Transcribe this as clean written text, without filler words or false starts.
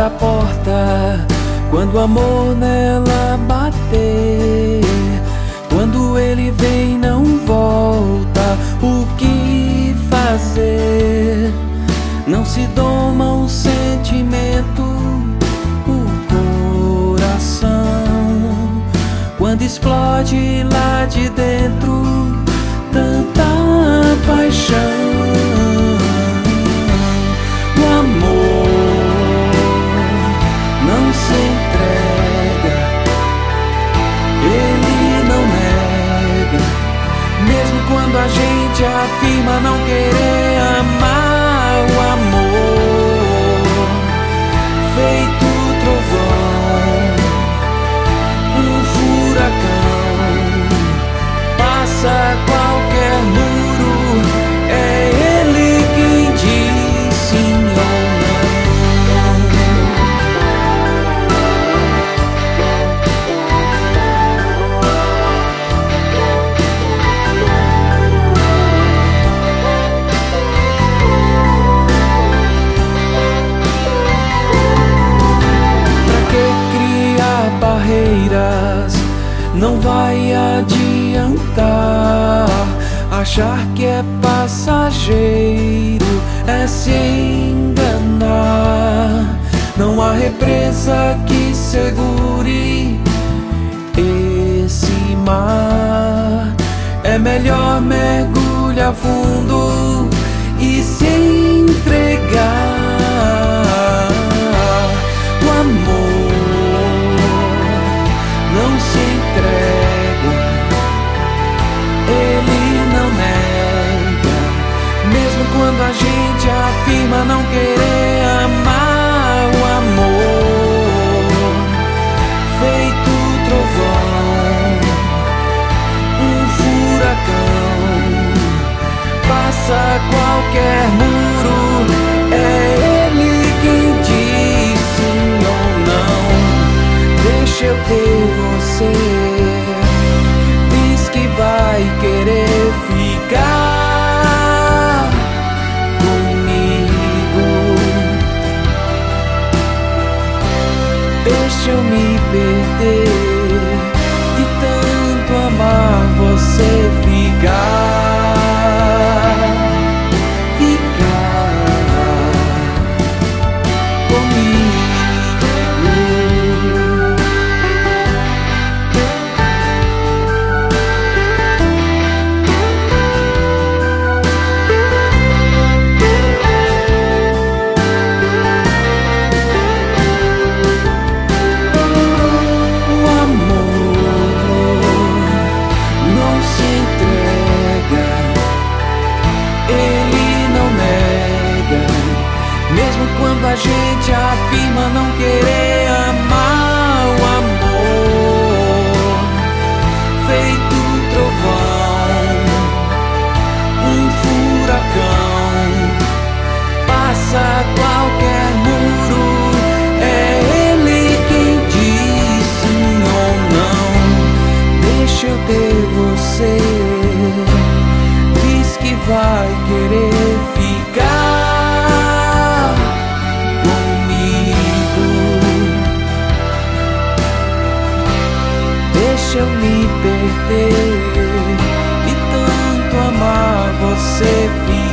a porta quando o amor nela bater. Quando ele vem não volta, o que fazer? Não se doma o sentimento, o coração, quando explode lá de dentro tanta paixão. O amor não se entrega, ele não nega, mesmo quando a gente afirma não querer amar. O amor, feito trovão, um furacão, passa qualquer muro, é ele quem diz sim ou não. Barreiras não vai adiantar. Achar que é passageiro é se enganar. Não há represa que segure esse mar. É melhor mergulhar fundo e se entregar. O amor não se entrega, ele não nega, mesmo quando a gente afirma não querer amar. O amor, feito trovão, um furacão, passa qualquer muro, é ele quem diz sim ou não. Deixa eu ter você, diz que vai querer ficar comigo. Deixa eu me perder, de tanto amar você ficar. Quando a gente afirma não querer amar. O amor, feito trovão, um furacão, passa qualquer muro, é ele quem diz sim ou não. Deixa eu ter você, diz que vai querer ficar. Deixa eu me perder, e tanto amar você ficar.